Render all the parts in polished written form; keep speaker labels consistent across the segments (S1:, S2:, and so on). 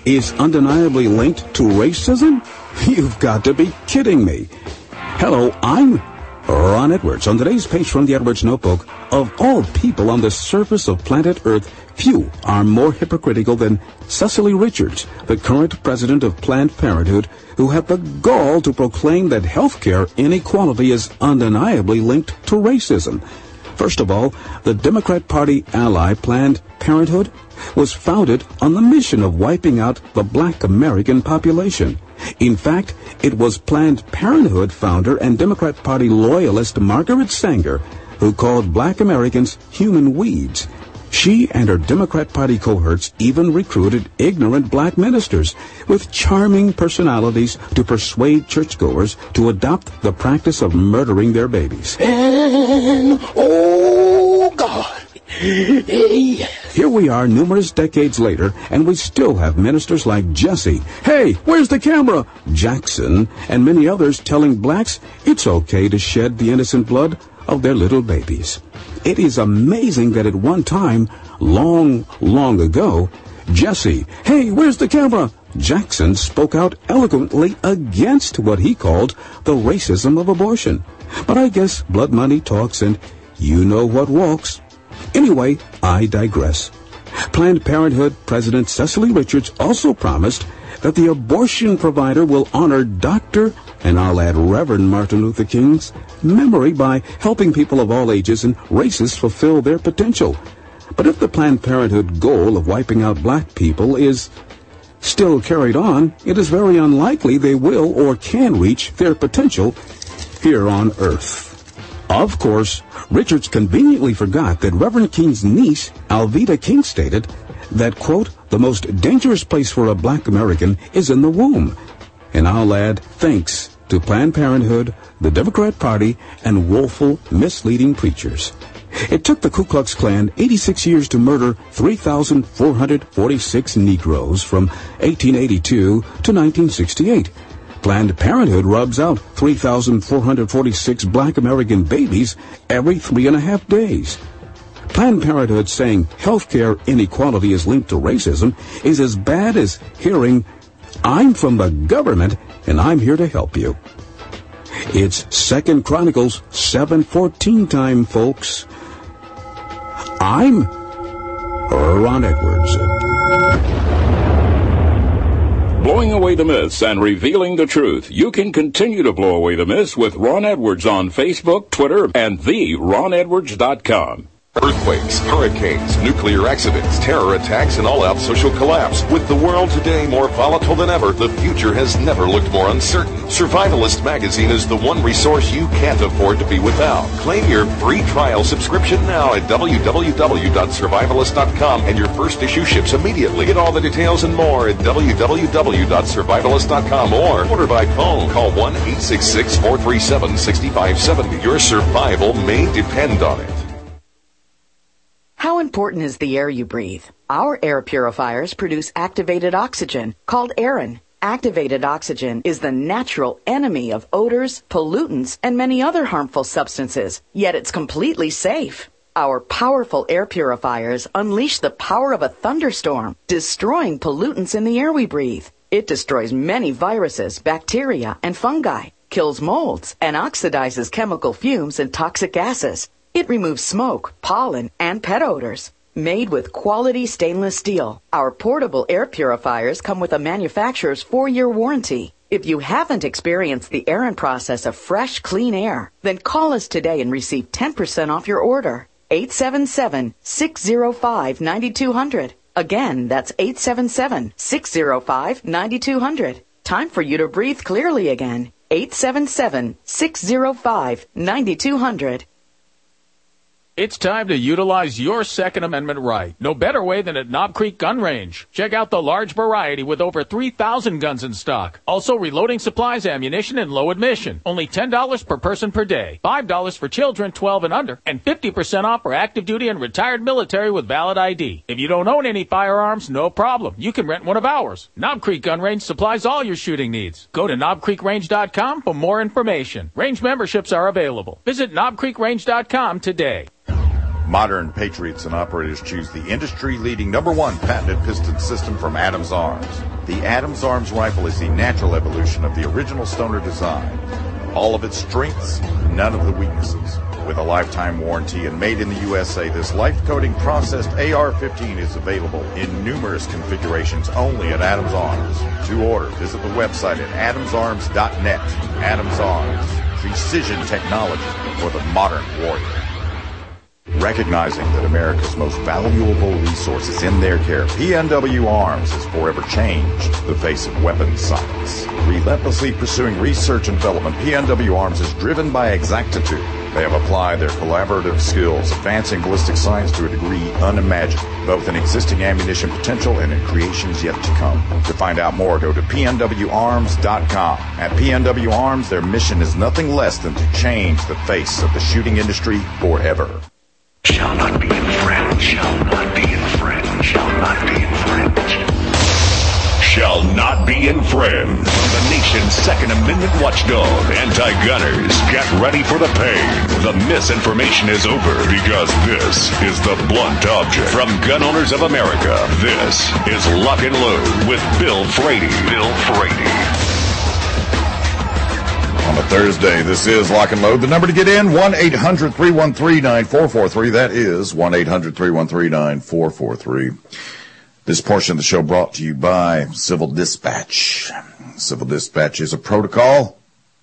S1: is undeniably linked to racism? You've got to be kidding me. Hello, I'm Ron Edwards. On today's page from the Edwards Notebook, of all people on the surface of planet Earth, few are more hypocritical than Cecily Richards, the current president of Planned Parenthood, who had the gall to proclaim that healthcare inequality is undeniably linked to racism. First of all, the Democrat Party ally Planned Parenthood was founded on the mission of wiping out the black American population. In fact, it was Planned Parenthood founder and Democrat Party loyalist Margaret Sanger who called black Americans human weeds. She and her Democrat Party cohorts even recruited ignorant black ministers with charming personalities to persuade churchgoers to adopt the practice of murdering their babies.
S2: And, oh, God.
S1: Here we are numerous decades later, and we still have ministers like Jesse, "Hey, where's the camera?" Jackson, and many others telling blacks it's okay to shed the innocent blood of their little babies. It is amazing that at one time, long, long ago, Jesse, "Hey, where's the camera?" Jackson spoke out eloquently against what he called the racism of abortion. But I guess blood money talks, and you know what walks. Anyway, I digress. Planned Parenthood President Cecily Richards also promised that the abortion provider will honor Dr. and I'll add Reverend Martin Luther King's memory by helping people of all ages and races fulfill their potential. But if the Planned Parenthood goal of wiping out black people is still carried on, it is very unlikely they will or can reach their potential here on Earth. Of course, Richards conveniently forgot that Reverend King's niece, Alveda King, stated that, quote, "the most dangerous place for a black American is in the womb." And I'll add, thanks to Planned Parenthood, the Democrat Party, and woeful, misleading preachers. It took the Ku Klux Klan 86 years to murder 3,446 Negroes from 1882 to 1968. Planned Parenthood rubs out 3,446 black American babies every 3.5 days. Planned Parenthood saying healthcare inequality is linked to racism is as bad as hearing, "I'm from the government and I'm here to help you." It's 2 Chronicles 7:14 time, folks. I'm Ron Edwards.
S3: Blowing away the myths and revealing the truth. You can continue to blow away the myths with Ron Edwards on Facebook, Twitter, and theronedwards.com.
S4: Earthquakes, hurricanes, nuclear accidents, terror attacks, and all-out social collapse. With the world today more volatile than ever, the future has never looked more uncertain. Survivalist magazine is the one resource you can't afford to be without. Claim your free trial subscription now at www.survivalist.com, and your first issue ships immediately. Get all the details and more at www.survivalist.com or order by phone. Call 1-866-437-6570. Your survival may depend on it.
S5: How important is the air you breathe? Our air purifiers produce activated oxygen, called Aerin. Activated oxygen is the natural enemy of odors, pollutants, and many other harmful substances, yet it's completely safe. Our powerful air purifiers unleash the power of a thunderstorm, destroying pollutants in the air we breathe. It destroys many viruses, bacteria, and fungi, kills molds, and oxidizes chemical fumes and toxic gases. It removes smoke, pollen, and pet odors. Made with quality stainless steel, our portable air purifiers come with a manufacturer's 4-year warranty. If you haven't experienced the Aerin process of fresh, clean air, then call us today and receive 10% off your order. 877-605-9200. Again, that's 877-605-9200. Time for you to breathe clearly again. 877-605-9200.
S6: It's time to utilize your Second Amendment right. No better way than at Knob Creek Gun Range. Check out the large variety with over 3,000 guns in stock. Also reloading supplies, ammunition, and low admission. Only $10 per person per day. $5 for children 12 and under. And 50% off for active duty and retired military with valid ID. If you don't own any firearms, no problem. You can rent one of ours. Knob Creek Gun Range supplies all your shooting needs. Go to knobcreekrange.com for more information. Range memberships are available. Visit knobcreekrange.com today.
S7: Modern patriots and operators choose the industry-leading #1 patented piston system from Adams Arms. The Adams Arms rifle is the natural evolution of the original Stoner design. All of its strengths, none of the weaknesses. With a lifetime warranty and made in the USA, this life-coating processed AR-15 is available in numerous configurations only at Adams Arms. To order, visit the website at adamsarms.net. Adams Arms, precision technology for the modern warrior. Recognizing that America's most valuable resource is in their care, PNW Arms has forever changed the face of weapons science. Relentlessly pursuing research and development, PNW Arms is driven by exactitude. They have applied their collaborative skills, advancing ballistic science to a degree unimagined, both in existing ammunition potential and in creations yet to come. To find out more, go to pnwarms.com. At PNW Arms, their mission is nothing less than to change the face of the shooting industry forever.
S8: Shall not be infringed, shall not be infringed, shall not be infringed. Shall not be infringed. From the nation's Second Amendment watchdog, anti-gunners, get ready for the pain. The misinformation is over because this is the blunt object. From Gun Owners of America, this is Lock and Load with Bill Frady. Bill Frady.
S7: On a Thursday, this is Lock and Load. The number to get in, 1-800-313-9443. That is 1-800-313-9443. This portion of the show brought to you by Civil Dispatch. Civil Dispatch is a protocol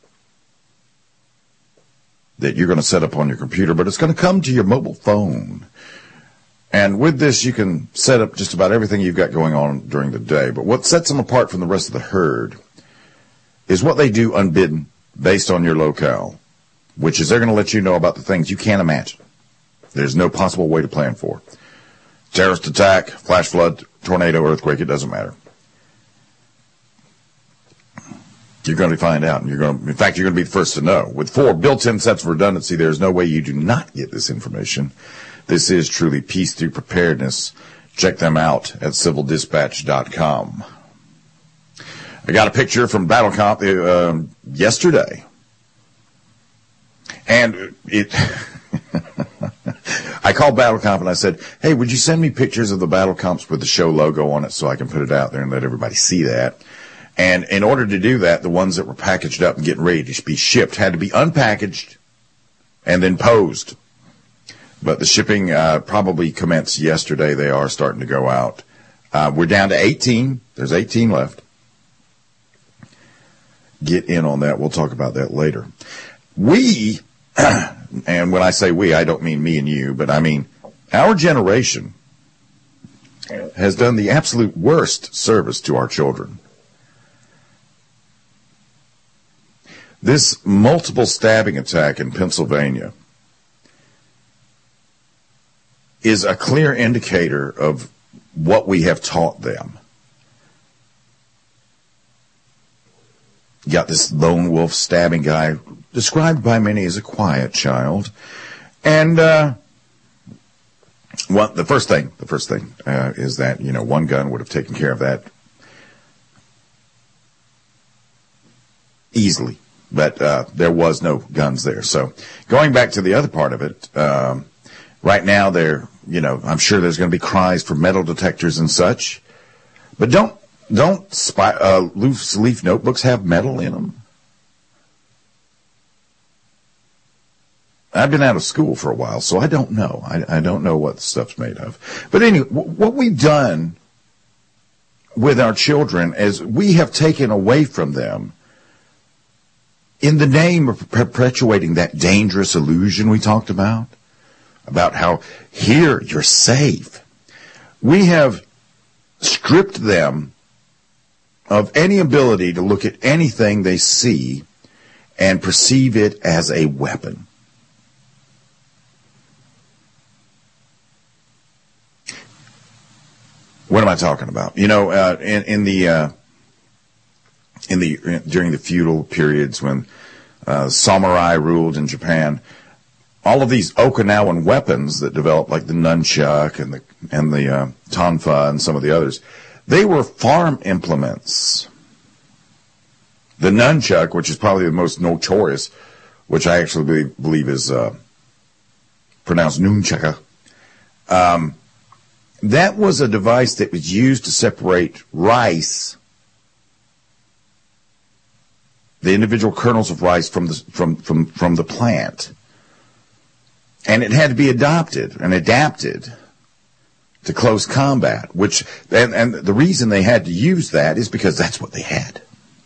S7: that you're going to set up on your computer, but it's going to come to your mobile phone. And with this, you can set up just about everything you've got going on during the day. But what sets them apart from the rest of the herd is what they do unbidden, based on your locale, which is they're going to let you know about the things you can't imagine. There's no possible way to plan for. Terrorist attack, flash flood, tornado, earthquake, it doesn't matter. You're going to find out, and in fact, you're going to be the first to know. With 4 built-in sets of redundancy, there's no way you do not get this information. This is truly peace through preparedness. Check them out at civildispatch.com. I got a picture from BattleComp yesterday, and I called BattleComp and I said, hey, would you send me pictures of the BattleComps with the show logo on it so I can put it out there and let everybody see that? And in order to do that, the ones that were packaged up and getting ready to be shipped had to be unpackaged and then posed. But the shipping probably commenced yesterday. They are starting to go out. We're down to 18. There's 18 left. Get in on that. We'll talk about that later. We, and when I say we, I don't mean me and you, but I mean our generation has done the absolute worst service to our children. This multiple stabbing attack in Pennsylvania is a clear indicator of what we have taught them. You got this lone wolf stabbing guy, described by many as a quiet child. And the first thing is that, one gun would have taken care of that easily. But there was no guns there. So going back to the other part of it, right now I'm sure there's going to be cries for metal detectors and such. But don't loose leaf notebooks have metal in them? I've been out of school for a while, so I don't know. I don't know what the stuff's made of. But anyway, what we've done with our children is we have taken away from them, in the name of perpetuating that dangerous illusion we talked about how here you're safe. We have stripped them of any ability to look at anything they see and perceive it as a weapon. What am I talking about? During the feudal periods when samurai ruled in Japan, all of these Okinawan weapons that developed, like the nunchuck and the tonfa and some of the others, they were farm implements. The nunchuck, which is probably the most notorious, which I actually believe is pronounced nunchaka, that was a device that was used to separate rice the individual kernels of rice from the plant. And it had to be adopted and adapted to close combat, which, and the reason they had to use that is because that's what they had.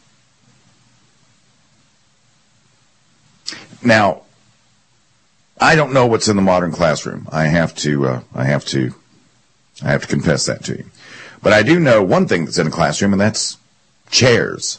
S7: Now, I don't know what's in the modern classroom. I have to confess that to you. But I do know one thing that's in a classroom, and that's chairs.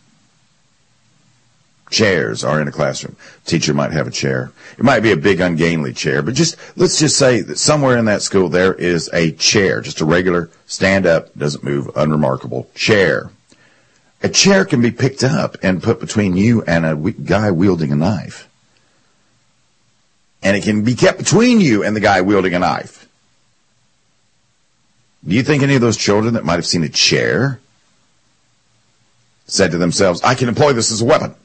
S7: Chairs are in a classroom. Teacher might have a chair. It might be a big, ungainly chair, but let's just say that somewhere in that school there is a chair, just a regular stand-up, doesn't move, unremarkable chair. A chair can be picked up and put between you and a guy wielding a knife. And it can be kept between you and the guy wielding a knife. Do you think any of those children that might have seen a chair said to themselves, I can employ this as a weapon?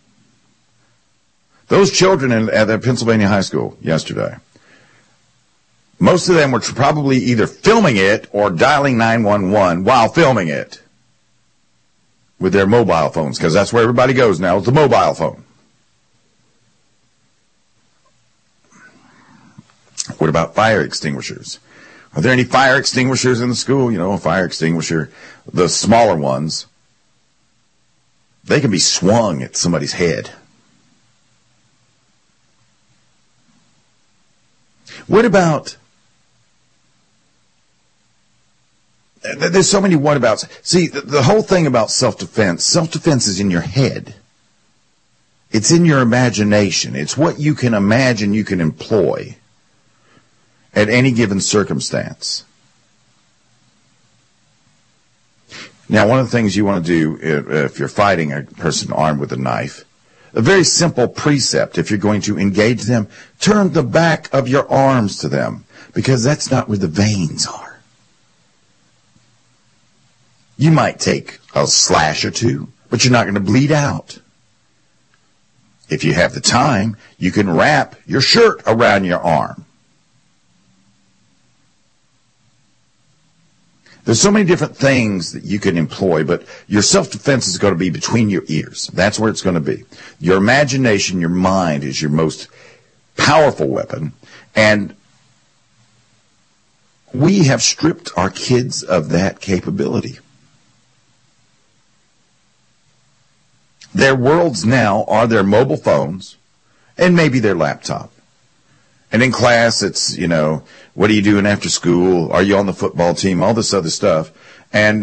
S7: Those children at the Pennsylvania high school yesterday, most of them were probably either filming it or dialing 911 while filming it with their mobile phones, because that's where everybody goes now, is the mobile phone. What about fire extinguishers? Are there any fire extinguishers in the school? You know, a fire extinguisher, the smaller ones, they can be swung at somebody's head. What about, there's so many what-abouts. See, the whole thing about self-defense is in your head. It's in your imagination. It's what you can imagine you can employ at any given circumstance. Now, one of the things you want to do if you're fighting a person armed with a knife, a very simple precept, if you're going to engage them, turn the back of your arms to them, because that's not where the veins are. You might take a slash or two, but you're not going to bleed out. If you have the time, you can wrap your shirt around your arm. There's so many different things that you can employ, but your self-defense is going to be between your ears. That's where it's going to be. Your imagination, your mind is your most powerful weapon. And we have stripped our kids of that capability. Their worlds now are their mobile phones and maybe their laptop. And in class, it's, you know, what are you doing after school? Are you on the football team? All this other stuff. And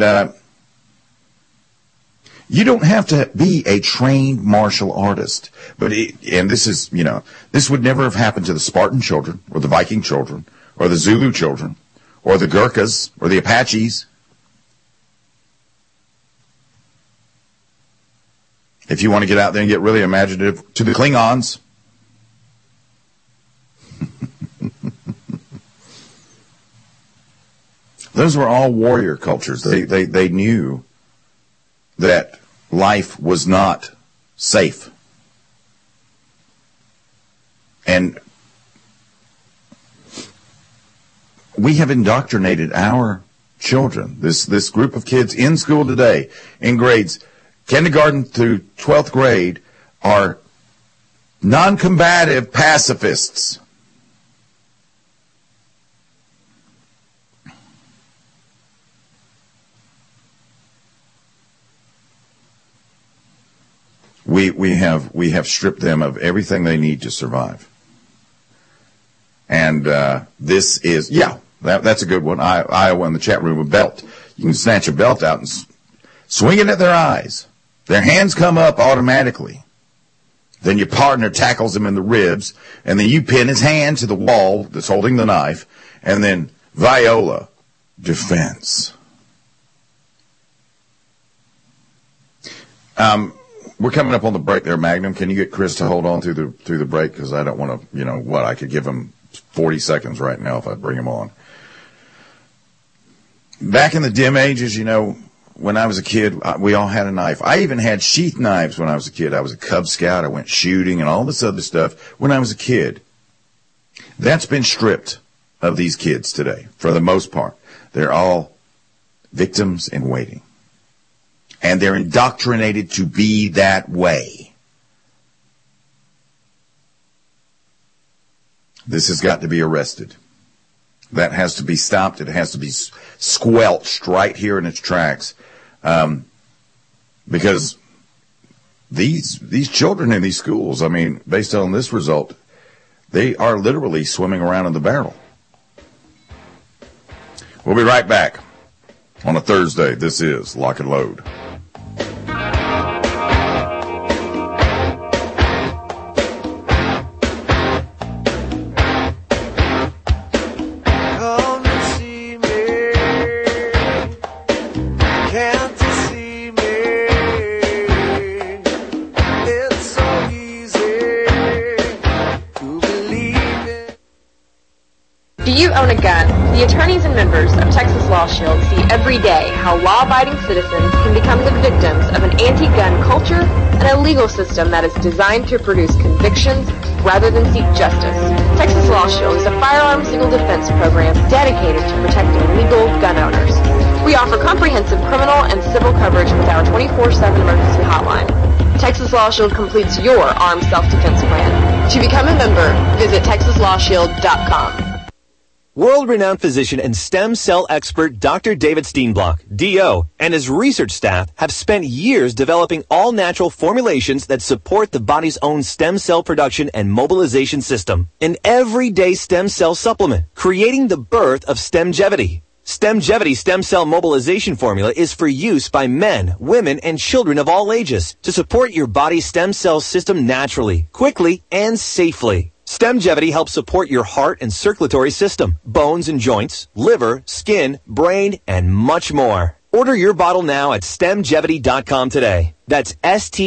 S7: you don't have to be a trained martial artist. And this is, you know, this would never have happened to the Spartan children or the Viking children or the Zulu children or the Gurkhas or the Apaches. If you want to get out there and get really imaginative, to the Klingons. Those were all warrior cultures. They knew that life was not safe. And we have indoctrinated our children, this group of kids in school today, in grades kindergarten through 12th grade, are non-combative pacifists. We have stripped them of everything they need to survive. And this is, that's a good one. Iowa in the chat room, a belt. You can snatch a belt out and swing it at their eyes. Their hands come up automatically. Then your partner tackles him in the ribs, and then you pin his hand to the wall that's holding the knife, and then viola, defense. We're coming up on the break there, Magnum. Can you get Chris to hold on through the break? Because I don't want to, I could give him 40 seconds right now if I bring him on. Back in the dim ages, when I was a kid, we all had a knife. I even had sheath knives when I was a kid. I was a Cub Scout. I went shooting and all this other stuff when I was a kid. That's been stripped of these kids today, for the most part. They're all victims in waiting. And and they're indoctrinated to be that way. This has got to be arrested. That has to be stopped. It has to be squelched right here in its tracks, because these children in these schools, I mean, based on this result, they are literally swimming around in the barrel. We'll be right back on a Thursday. This is Lock and Load.
S9: Own a gun. The attorneys and members of Texas Law Shield see every day how law-abiding citizens can become the victims of an anti-gun culture and a legal system that is designed to produce convictions rather than seek justice. Texas Law Shield is a firearm single defense program dedicated to protecting legal gun owners. We offer comprehensive criminal and civil coverage with our 24/7 emergency hotline. Texas Law Shield completes your armed self-defense plan. To become a member, visit TexasLawShield.com.
S10: World-renowned physician and stem cell expert Dr. David Steenblock, D.O., and his research staff have spent years developing all-natural formulations that support the body's own stem cell production and mobilization system. An everyday stem cell supplement, creating the birth of Stemgevity. Stemgevity stem cell mobilization formula is for use by men, women, and children of all ages to support your body's stem cell system naturally, quickly, and safely. Stemgevity helps support your heart and circulatory system, bones and joints, liver, skin, brain, and much more. Order your bottle now at Stemgevity.com today. That's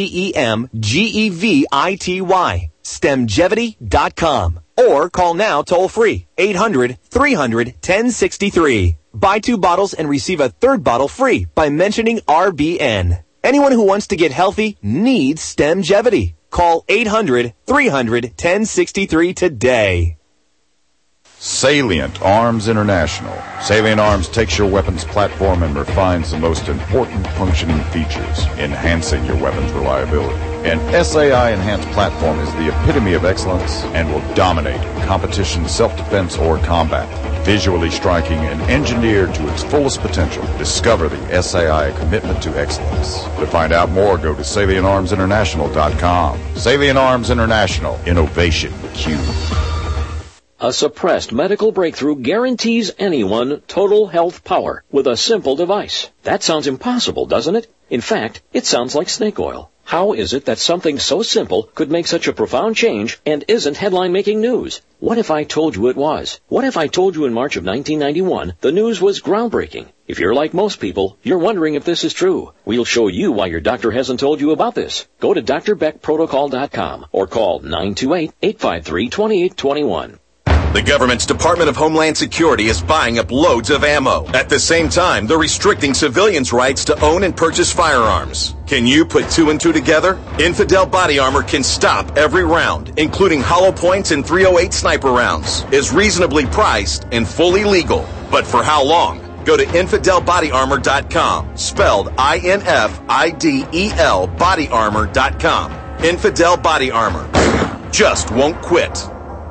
S10: STEMGEVITY. Stemgevity.com. Or call now toll free, 800-300-1063. Buy 2 bottles and receive a 3rd bottle free by mentioning RBN. Anyone who wants to get healthy needs Stemgevity. Call 800-300-1063 today.
S7: Salient Arms International. Salient Arms takes your weapons platform and refines the most important functioning features, enhancing your weapon's reliability. An SAI enhanced platform is the epitome of excellence and will dominate competition, self-defense, or combat. Visually striking and engineered to its fullest potential, discover the SAI commitment to excellence. To find out more, go to SalientArmsInternational.com. Salient Arms International. Innovation Q.
S11: A suppressed medical breakthrough guarantees anyone total health power with a simple device. That sounds impossible, doesn't it? In fact, it sounds like snake oil. How is it that something so simple could make such a profound change and isn't headline-making news? What if I told you it was? What if I told you in March of 1991 the news was groundbreaking? If you're like most people, you're wondering if this is true. We'll show you why your doctor hasn't told you about this. Go to drbeckprotocol.com or call 928-853-2821.
S12: The government's Department of Homeland Security is buying up loads of ammo. At the same time, they're restricting civilians' rights to own and purchase firearms. Can you put 2 and 2 together? Infidel Body Armor can stop every round, including hollow points and .308 sniper rounds, is reasonably priced and fully legal. But for how long? Go to InfidelBodyArmor.com, spelled INFIDEL bodyarmor.com. Infidel Body Armor. Just won't quit.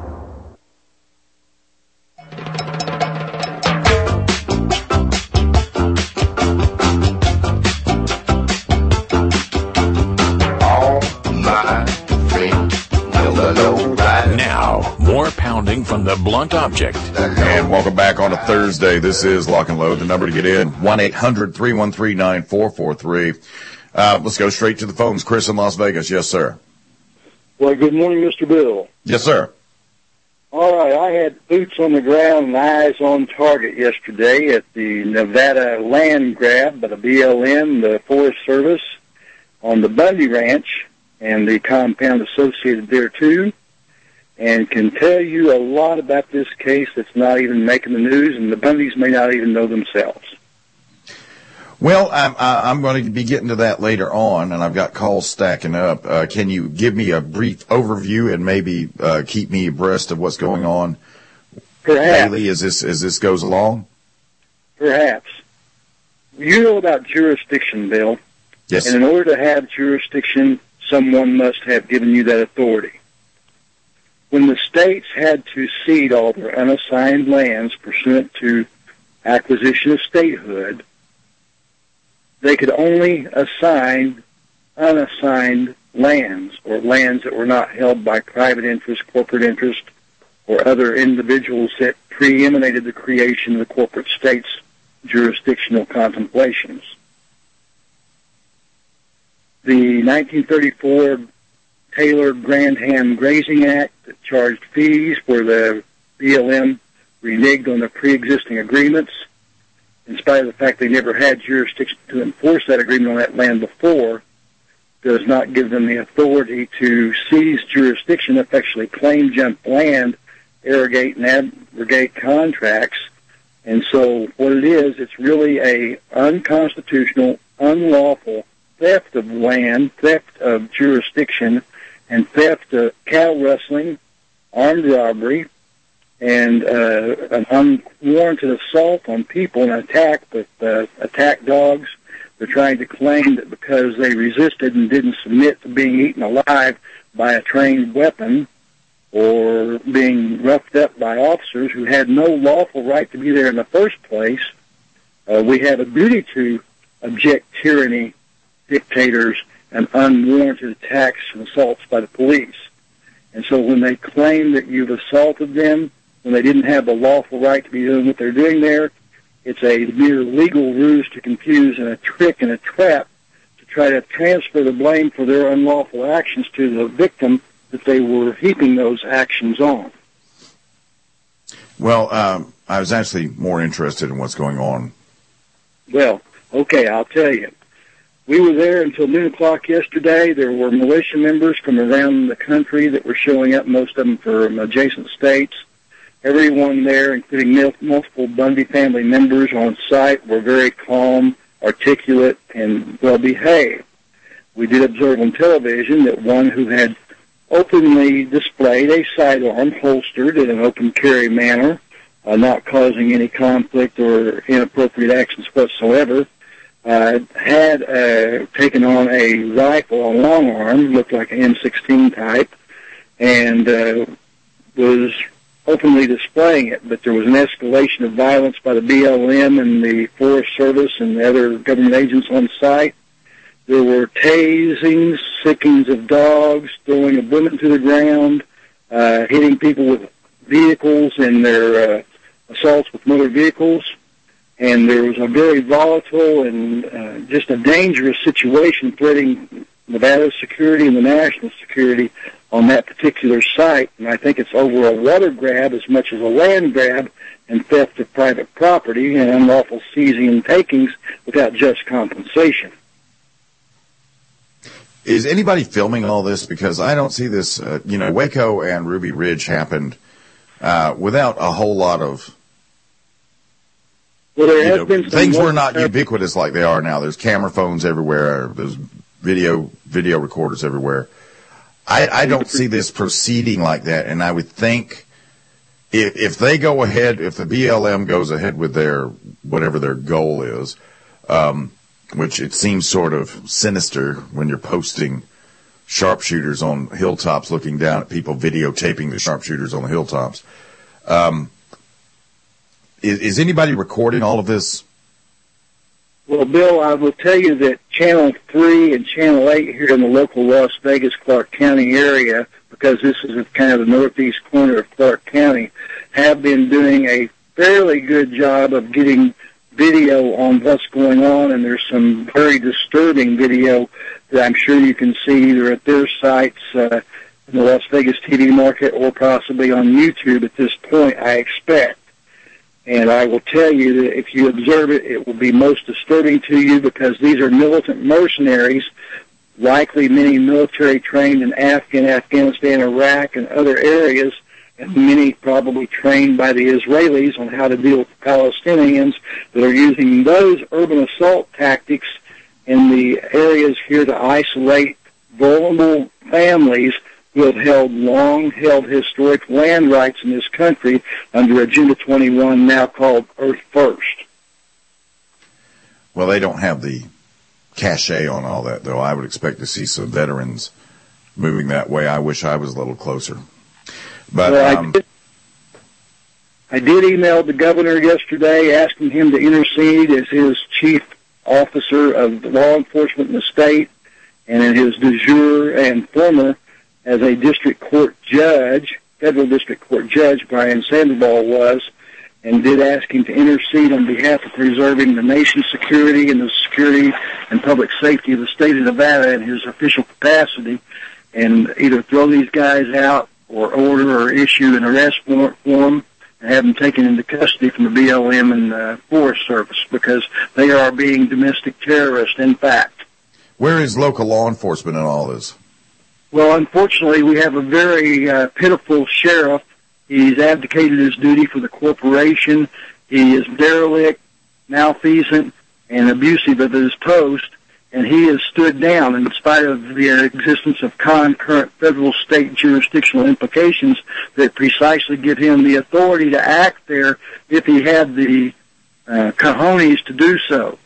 S8: Now, more pounding from the blunt object.
S7: And welcome back on a Thursday. This is Lock and Load. The number to get in, 1-800-313-9443. Let's go straight to the phones. Chris in Las Vegas. Yes, sir.
S13: Well, good morning, Mr. Bill.
S7: Yes, sir.
S13: All right, I had boots on the ground and eyes on target yesterday at the Nevada land grab by the BLM, the Forest Service, on the Bundy Ranch and the compound associated there, too, and can tell you a lot about this case that's not even making the news, and the Bundys may not even know themselves.
S7: Well, I'm going to be getting to that later on, and I've got calls stacking up. Can you give me a brief overview and maybe keep me abreast of what's going on daily as this goes along?
S13: Perhaps. You know about jurisdiction, Bill.
S7: Yes.
S13: And in order to have jurisdiction, someone must have given you that authority. When the states had to cede all their unassigned lands pursuant to acquisition of statehood, they could only assign unassigned lands, or lands that were not held by private interest, corporate interest, or other individuals that preeminated the creation of the corporate state's jurisdictional contemplations. The 1934 Taylor-Grantham Grazing Act that charged fees where the BLM reneged on the pre-existing agreements, in spite of the fact they never had jurisdiction to enforce that agreement on that land before, does not give them the authority to seize jurisdiction, effectively claim junk land, irrigate and abrogate contracts. And so what it is, it's really a unconstitutional, unlawful theft of land, theft of jurisdiction, and theft of cattle rustling, armed robbery, and an unwarranted assault on people, an attack with attack dogs. They're trying to claim that because they resisted and didn't submit to being eaten alive by a trained weapon or being roughed up by officers who had no lawful right to be there in the first place, we have a duty to object tyranny, dictators, and unwarranted attacks and assaults by the police. And so when they claim that you've assaulted them, when they didn't have the lawful right to be doing what they're doing there, it's a mere legal ruse to confuse and a trick and a trap to try to transfer the blame for their unlawful actions to the victim that they were heaping those actions on.
S7: Well, I was actually more interested in what's going on.
S13: Well, okay, I'll tell you. We were there until noon o'clock yesterday. There were militia members from around the country that were showing up, most of them from adjacent states. Everyone there, including multiple Bundy family members on site, were very calm, articulate, and well-behaved. We did observe on television that one who had openly displayed a sidearm holstered in an open carry manner, not causing any conflict or inappropriate actions whatsoever, had taken on a rifle, a long arm, looked like an M16 type, and was openly displaying it. But there was an escalation of violence by the BLM and the Forest Service and the other government agents on site. There were tasings, sickings of dogs, throwing of women to the ground, hitting people with vehicles and their assaults with motor vehicles. And there was a very volatile and just a dangerous situation threatening Nevada's security and the national security on that particular site. And I think it's over a water grab as much as a land grab and theft of private property and unlawful seizing and takings without just compensation.
S7: Is anybody filming all this? Because I don't see this, Waco and Ruby Ridge happened without a whole lot of...
S13: Well, there has been
S7: things were not ubiquitous like they are now. There's camera phones everywhere. There's video recorders everywhere. I don't see this proceeding like that, and I would think if they go ahead, if the BLM goes ahead with their whatever their goal is, which it seems sort of sinister when you're posting sharpshooters on hilltops looking down at people videotaping the sharpshooters on the hilltops. Is anybody recording all of this?
S13: Well, Bill, I will tell you that Channel 3 and Channel 8 here in the local Las Vegas, Clark County area, because this is kind of the northeast corner of Clark County, have been doing a fairly good job of getting video on what's going on, and there's some very disturbing video that I'm sure you can see either at their sites in the Las Vegas TV market or possibly on YouTube at this point, I expect. And I will tell you that if you observe it, it will be most disturbing to you because these are militant mercenaries, likely many military trained in Afghanistan, Iraq, and other areas, and many probably trained by the Israelis on how to deal with the Palestinians that are using those urban assault tactics in the areas here to isolate vulnerable families who have long-held historic land rights in this country under Agenda 21, now called Earth First.
S7: Well, they don't have the cachet on all that, though. I would expect to see some veterans moving that way. I wish I was a little closer. But
S13: well, I did email the governor yesterday asking him to intercede as his chief officer of law enforcement in the state, and in his de jure and former as a district court judge, federal district court judge, Brian Sandoval was, and did ask him to intercede on behalf of preserving the nation's security and the security and public safety of the state of Nevada in his official capacity, and either throw these guys out or order or issue an arrest warrant for them and have them taken into custody from the BLM and the Forest Service, because they are being domestic terrorists, in fact.
S7: Where is local law enforcement in all this?
S13: Well, unfortunately, we have a very pitiful sheriff. He's abdicated his duty for the corporation. He is derelict, malfeasant, and abusive of his post, and he has stood down in spite of the existence of concurrent federal-state jurisdictional implications that precisely give him the authority to act there if he had the cojones to do so.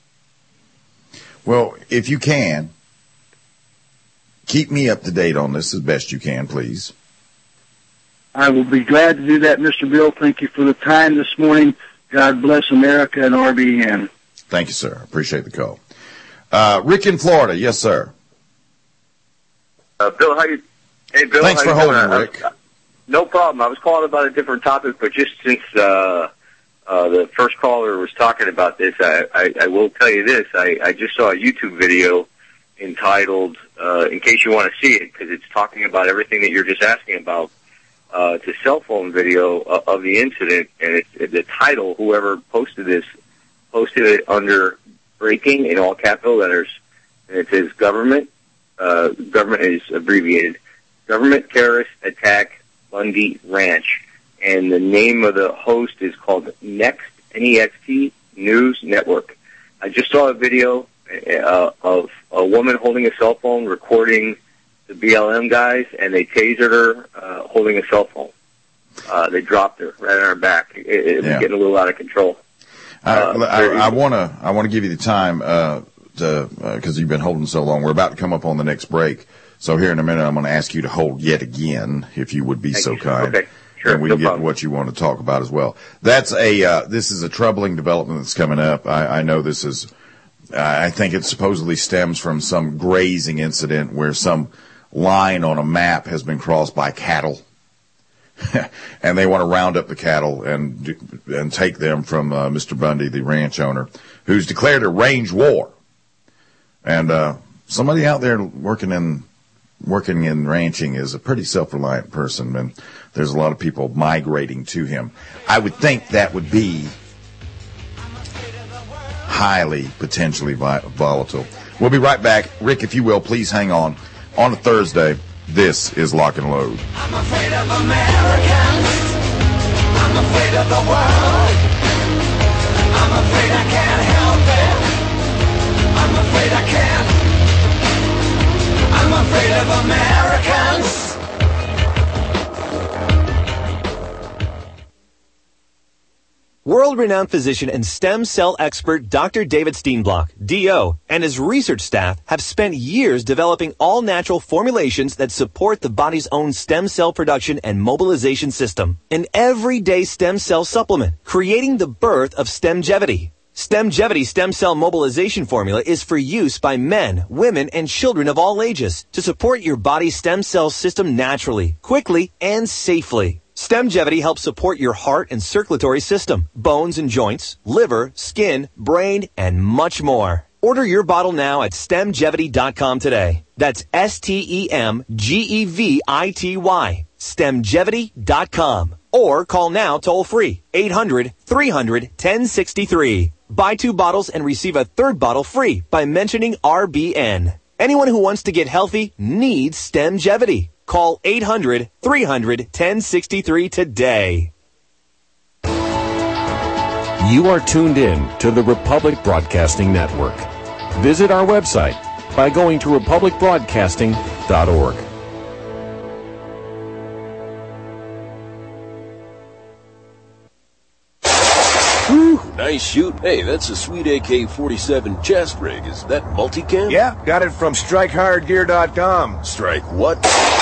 S7: Well, if you can, keep me up to date on this as best you can, please.
S13: I will be glad to do that, Mr. Bill. Thank you for the time this morning. God bless America and RBN.
S7: Thank you, sir. Appreciate the call. Rick in Florida. Yes, sir.
S14: Bill, how you? Hey, Bill.
S7: Thanks for holding, Rick.
S14: No problem. I was calling about a different topic, but just since the first caller was talking about this, I will tell you this. I just saw a YouTube video entitled, in case you want to see it, because it's talking about everything that you're just asking about. It's a cell phone video of the incident, and it's the title, whoever posted this, posted it under breaking in all capital letters, and it says government is abbreviated, government terrorist attack Bundy Ranch, and the name of the host is called Next, N-E-X-T, News Network. I just saw a video of a woman holding a cell phone recording the BLM guys, and they tasered her holding a cell phone. They dropped her right on her back. It was getting a little out of control.
S7: I want to give you the time because you've been holding so long. We're about to come up on the next break, so here in a minute I'm going to ask you to hold yet again, if you would be so kind.
S14: Okay, sure.
S7: And we can get what you want to talk about as well. That's this is a troubling development that's coming up. I know this is. I think it supposedly stems from some grazing incident where some line on a map has been crossed by cattle. And they want to round up the cattle and take them from Mr. Bundy, the ranch owner, who's declared a range war. And somebody out there working in ranching is a pretty self-reliant person, and there's a lot of people migrating to him. I would think that would be highly potentially volatile. We'll be right back. Rick, if you will, please hang on. On a Thursday, this is Lock and Load.
S2: I'm afraid of Americans. I'm afraid of the world. I'm afraid I can't help it. I'm afraid I can't. I'm afraid of Americans.
S10: World-renowned physician and stem cell expert Dr. David Steenblock, D.O., and his research staff have spent years developing all-natural formulations that support the body's own stem cell production and mobilization system. An everyday stem cell supplement, creating the birth of Stemgevity. Stemgevity stem cell mobilization formula is for use by men, women, and children of all ages to support your body's stem cell system naturally, quickly, and safely. Stemgevity helps support your heart and circulatory system, bones and joints, liver, skin, brain, and much more. Order your bottle now at Stemgevity.com today. That's Stemgevity, Stemgevity.com. Or call now toll free, 800-300-1063. Buy 2 bottles and receive a 3rd bottle free by mentioning RBN. Anyone who wants to get healthy needs Stemgevity. Call 800-300-1063 today.
S8: You are tuned in to the Republic Broadcasting Network. Visit our website by going to republicbroadcasting.org.
S3: Now
S15: nice shoot. Hey, that's a sweet AK-47 chest rig. Is that multicam?
S16: Yeah, got it from StrikeHardGear.com.
S15: Strike what?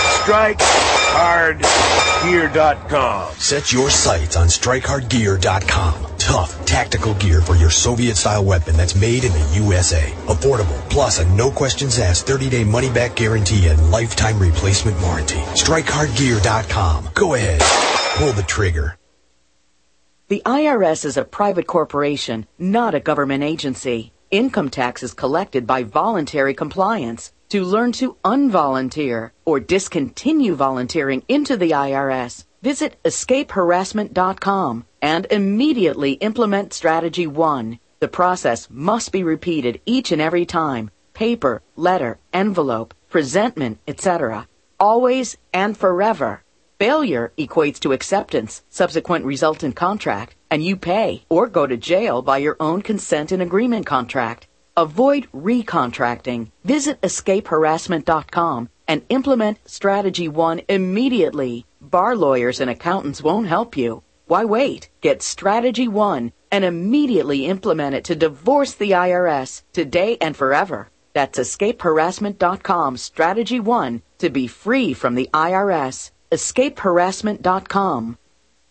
S16: StrikeHardGear.com.
S17: Set your sights on StrikeHardGear.com. Tough, tactical gear for your Soviet-style weapon that's made in the USA. Affordable, plus a no-questions-asked 30-day money-back guarantee and lifetime replacement warranty. StrikeHardGear.com. Go ahead. Pull the trigger.
S5: The IRS is a private corporation, not a government agency. Income tax is collected by voluntary compliance. To learn to unvolunteer or discontinue volunteering into the IRS, visit escapeharassment.com and immediately implement Strategy 1. The process must be repeated each and every time. Paper, letter, envelope, presentment, etc. Always and forever. Failure equates to acceptance, subsequent resultant contract, and you pay or go to jail by your own consent and agreement contract. Avoid recontracting. Visit escapeharassment.com and implement Strategy 1 immediately. Bar lawyers and accountants won't help you. Why wait? Get Strategy 1 and immediately implement it to divorce the IRS today and forever. That's escapeharassment.com, Strategy 1, to be free from the IRS. escapeharassment.com.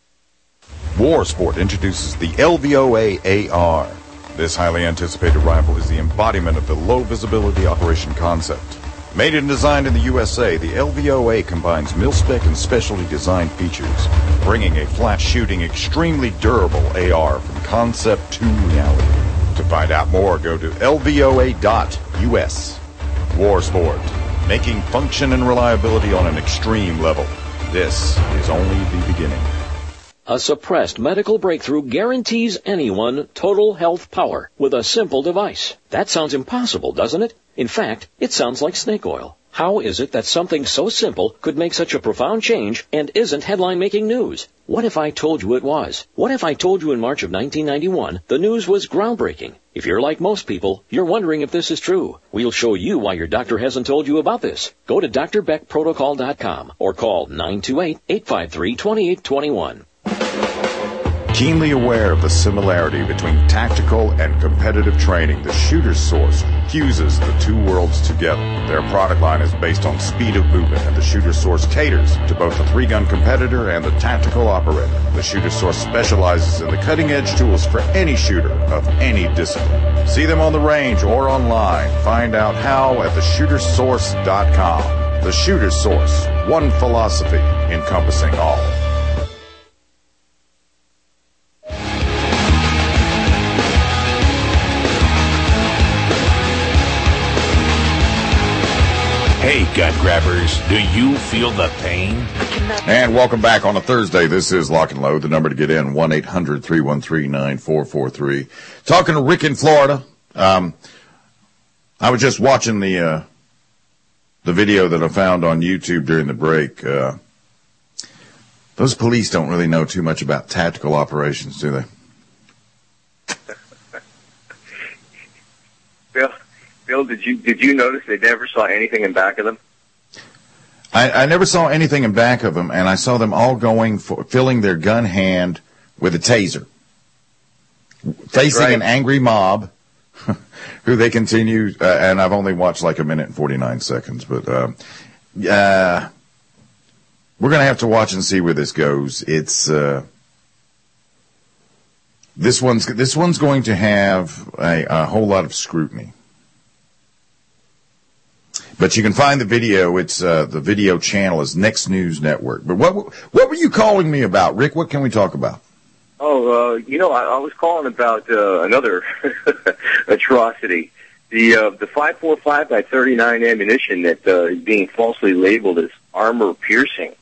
S7: Warsport introduces the LVOA AR. This highly anticipated rifle is the embodiment of the low-visibility operation concept. Made and designed in the USA, the LVOA combines mil-spec and specialty design features, bringing a flat-shooting, extremely durable AR from concept to reality. To find out more, go to lvoa.us. Warsport, making function and reliability on an extreme level. This is only the beginning.
S11: A suppressed medical breakthrough guarantees anyone total health power with a simple device. That sounds impossible, doesn't it? In fact, it sounds like snake oil. How is it that something so simple could make such a profound change and isn't headline-making news? What if I told you it was? What if I told you in March of 1991 the news was groundbreaking? If you're like most people, you're wondering if this is true. We'll show you why your doctor hasn't told you about this. Go to drbeckprotocol.com or call 928-853-2821.
S7: Keenly aware of the similarity between tactical and competitive training, the Shooter's Source fuses the two worlds together. Their product line is based on speed of movement, and the Shooter's Source caters to both the three-gun competitor and the tactical operator. The Shooter's Source specializes in the cutting-edge tools for any shooter of any discipline. See them on the range or online. Find out how at theshootersource.com. The Shooter's Source, one philosophy encompassing all.
S8: Hey, gut grabbers, do you feel the pain?
S7: And welcome back on a Thursday. This is Lock and Load. The number to get in, 1-800-313-9443. Talking to Rick in Florida. I was just watching the video that I found on YouTube during the break. Those police don't really know too much about tactical operations, do they?
S14: Bill, did you notice they never saw anything in back of them?
S7: I never saw anything in back of them, and I saw them all filling their gun hand with a taser, facing an angry mob, who they continue. And I've only watched like 1 minute and 49 seconds, but we're gonna have to watch and see where this goes. It's this one's going to have a whole lot of scrutiny. But you can find the video. It's the video channel is Next News Network. But what were you calling me about, Rick? What can we talk about?
S14: Oh, I was calling about another atrocity. The 5.45 by 39 ammunition that is being falsely labeled as armor piercing.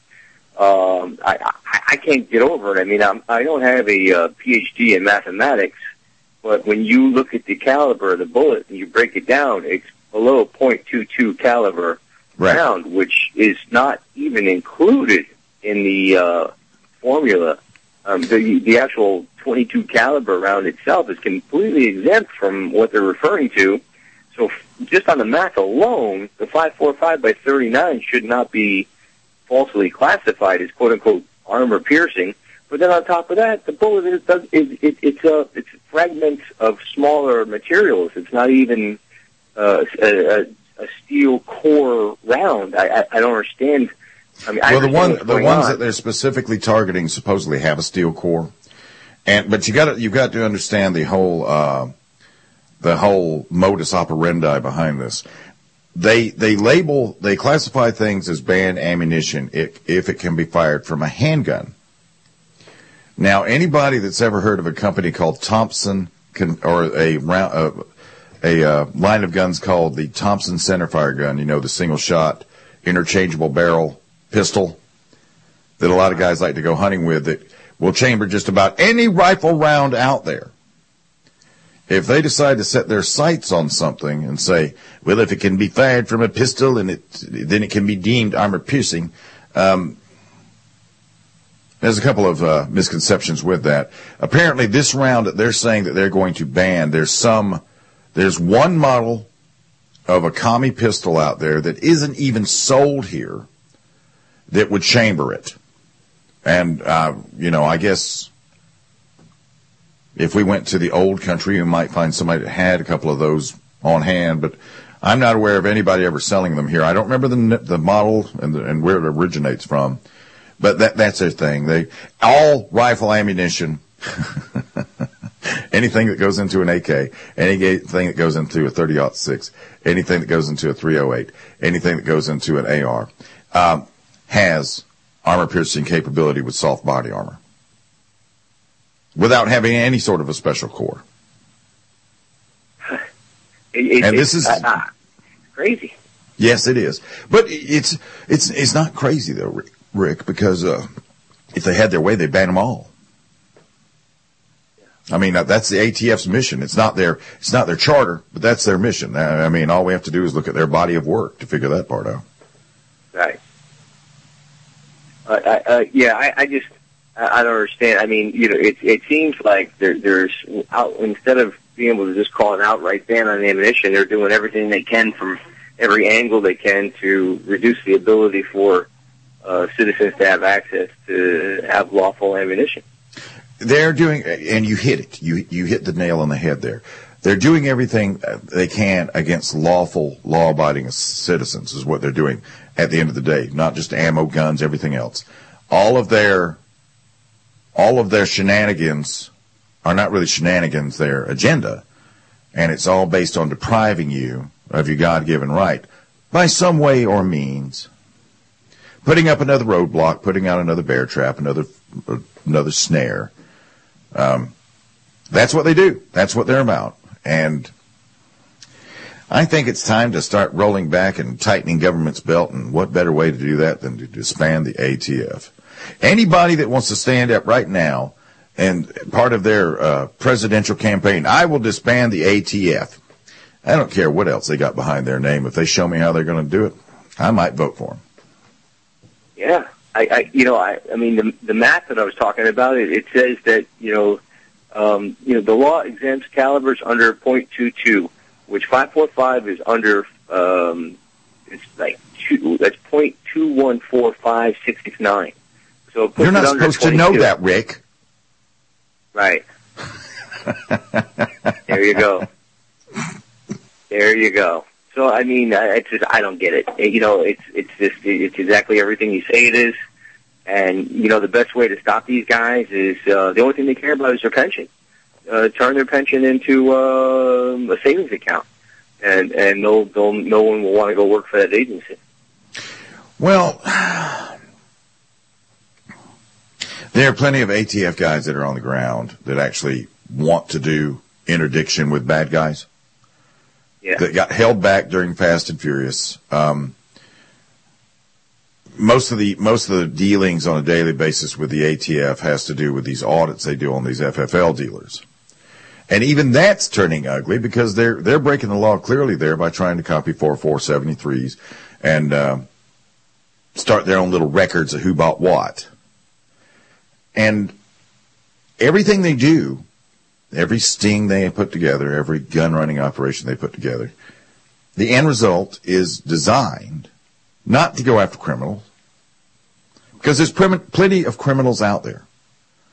S14: I can't get over it. I mean, I don't have a PhD in mathematics, but when you look at the caliber of the bullet and you break it down, it's below .22 caliber round, which is not even included in the formula. The actual .22 caliber round itself is completely exempt from what they're referring to. So just on the math alone, the 5.45 by 39 should not be falsely classified as quote unquote armor piercing, But then on top of that, the bullet it's fragments of smaller materials. It's not even a steel core round. I don't understand. I mean,
S7: well, the ones that they're specifically targeting supposedly have a steel core, but you've got to understand the whole modus operandi behind this. They classify things as banned ammunition if it can be fired from a handgun. Now, anybody that's ever heard of a company called Thompson or a line of guns called the Thompson centerfire gun, the single shot interchangeable barrel pistol that a lot of guys like to go hunting with, that will chamber just about any rifle round out there. If they decide to set their sights on something and say, well, if it can be fired from a pistol then it can be deemed armor piercing, there's a couple of misconceptions with that. Apparently, this round that they're saying that they're going to ban, there's one model of a commie pistol out there that isn't even sold here that would chamber it. And, I guess if we went to the old country, we might find somebody that had a couple of those on hand, but I'm not aware of anybody ever selling them here. I don't remember the model and where it originates from, but that's their thing. All rifle ammunition, anything that goes into an AK, anything that goes into a 30-06, anything that goes into a 308, anything that goes into an AR, has armor-piercing capability with soft body armor, without having any sort of a special core. This is
S14: crazy.
S7: Yes, it is. But it's not crazy though, Rick, because if they had their way, they'd ban them all. I mean, that's the ATF's mission. It's not their charter, but that's their mission. I mean, all we have to do is look at their body of work to figure that part out.
S14: Right. I don't understand. I mean, it seems like there's instead of being able to just call an outright ban on ammunition, they're doing everything they can from every angle they can to reduce the ability for citizens to have access to have lawful ammunition.
S7: They're doing, and you hit it. You hit the nail on the head there. They're doing everything they can against lawful, law-abiding citizens is what they're doing at the end of the day, not just ammo, guns, everything else. All of their shenanigans are not really shenanigans, they're agenda, and it's all based on depriving you of your God-given right by some way or means. Putting up another roadblock, putting out another bear trap, another snare. That's what they do. That's what they're about. And I think it's time to start rolling back and tightening government's belt, and what better way to do that than to disband the ATF. Anybody that wants to stand up right now and part of their presidential campaign, I will disband the ATF. I don't care what else they got behind their name. If they show me how they're going to do it, I might vote for them.
S14: Yeah. I mean, the map that I was talking about, it says that, the law exempts calibers under .22, which 5.45 is under, it's like that's .2145669. So
S7: you're not supposed to know that, Rick.
S14: Right. There you go. There you go. So I mean, I don't get it. It's exactly everything you say it is. And the best way to stop these guys is the only thing they care about is their pension. Turn their pension into a savings account, and no one will want to go work for that agency.
S7: Well, there are plenty of ATF guys that are on the ground that actually want to do interdiction with bad guys. Yeah. That got held back during Fast and Furious. Most of the dealings on a daily basis with the ATF has to do with these audits they do on these FFL dealers. And even that's turning ugly because they're breaking the law clearly there by trying to copy 4473s and start their own little records of who bought what. And everything they do, every sting they put together, every gun running operation they put together, the end result is designed not to go after criminals, because there's plenty of criminals out there.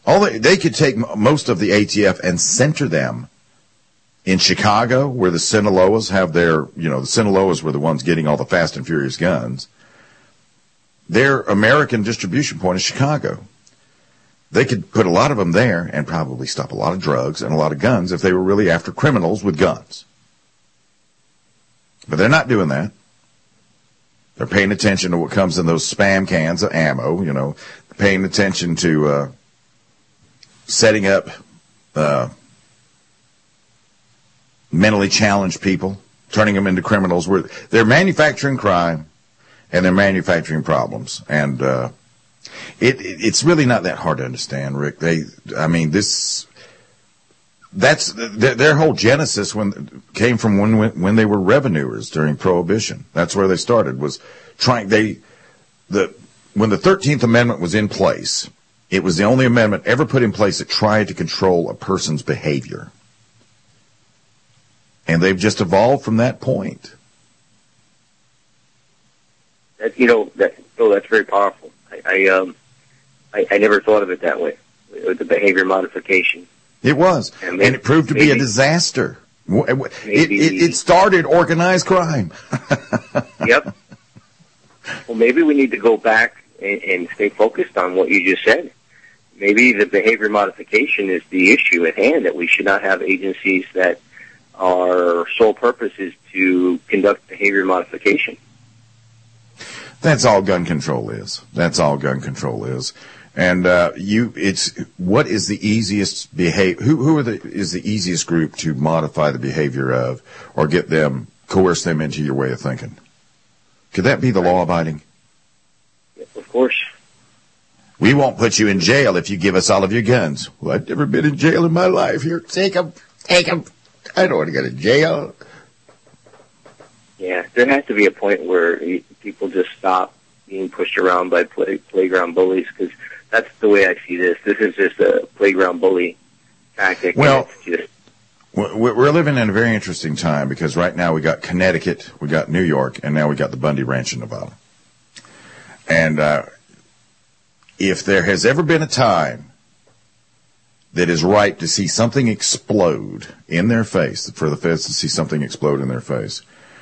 S7: They could take most of the ATF and center them in Chicago, where the Sinaloas have their, the Sinaloas were the ones getting all the Fast and Furious guns. Their American distribution point is Chicago. They could put a lot of them there and probably stop a lot of drugs and a lot of guns if they were really after criminals with guns. But they're not doing that. They're paying attention to what comes in those spam cans of ammo, paying attention to setting up mentally challenged people, turning them into criminals. They're manufacturing crime and they're manufacturing problems. And it's really not that hard to understand, Rick. That's their whole genesis came from when they were revenuers during Prohibition. That's where they started, was when the 13th Amendment was in place. It was the only amendment ever put in place that tried to control a person's behavior. And they've just evolved from that point.
S14: That's very powerful. I never thought of it that way, with the behavior modification.
S7: It was, and it proved to be a disaster. It started organized crime.
S14: Yep. Well, maybe we need to go back and stay focused on what you just said. Maybe the behavior modification is the issue at hand, that we should not have agencies that our sole purpose is to conduct behavior modification.
S7: That's all gun control is. And what is the easiest is the easiest group to modify the behavior of, or coerce them into your way of thinking? Could that be the law abiding?
S14: Of course.
S7: We won't put you in jail if you give us all of your guns. Well, I've never been in jail in my life. Here, take them. I don't want to go to jail.
S14: Yeah, there has to be a point where people just stop being pushed around by playground bullies, because that's the way I see this. This is just a playground bully tactic.
S7: Well, we're living in a very interesting time, because right now we got Connecticut, we got New York, and now we got the Bundy Ranch in Nevada. And if there has ever been a time that is ripe to see something explode in their face, for the feds to see something explode in their face,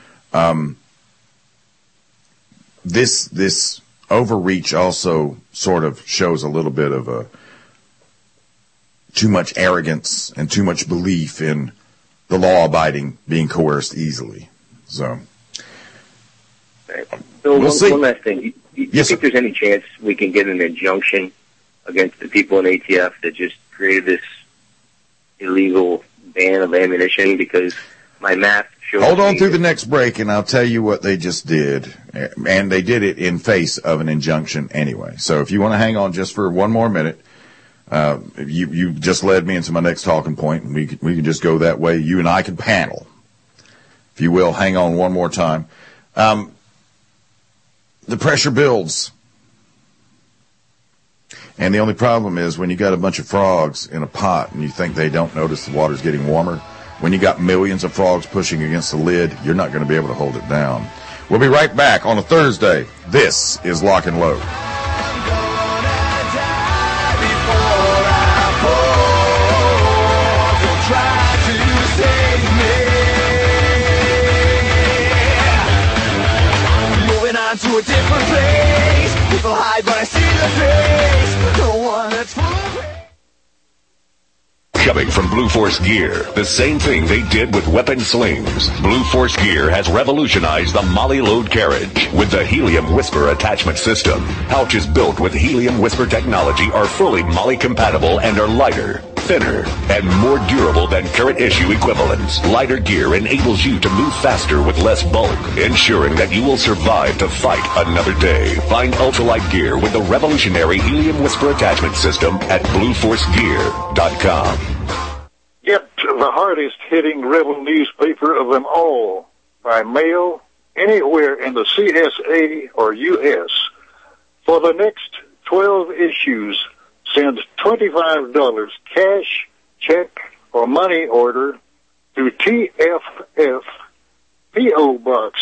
S7: this overreach also sort of shows a little bit of too much arrogance and too much belief in the law-abiding being coerced easily. So,
S14: we'll see. One last thing. You think there's any chance we can get an injunction against the people in ATF that just created this illegal ban of ammunition? Because my math shows...
S7: Hold on through the next break, and I'll tell you what they just did. And they did it in face of an injunction anyway. So if you want to hang on just for one more minute, you just led me into my next talking point, and we can just go that way. You and I can panel. If you will, hang on one more time. The pressure builds. And the only problem is when you got a bunch of frogs in a pot and you think they don't notice the water's getting warmer, when you got millions of frogs pushing against the lid, you're not going to be able to hold it down. We'll be right back on a Thursday. This is Lock and Load.
S2: To a different place. People hide when I see the face. The one that's full of
S8: Coming from Blue Force Gear, the same thing they did with weapon slings. Blue Force Gear has revolutionized the Molly load carriage with the Helium Whisper attachment system. Pouches built with Helium Whisper technology are fully Molly compatible and are lighter, thinner, and more durable than current issue equivalents. Lighter gear enables you to move faster with less bulk, ensuring that you will survive to fight another day. Find ultralight gear with the revolutionary Helium Whisper attachment system at BlueForceGear.com.
S18: Get the hardest hitting rebel newspaper of them all by mail anywhere in the CSA or U.S. For the next 12 issues, send $25 cash, check, or money order to TFF P.O. Box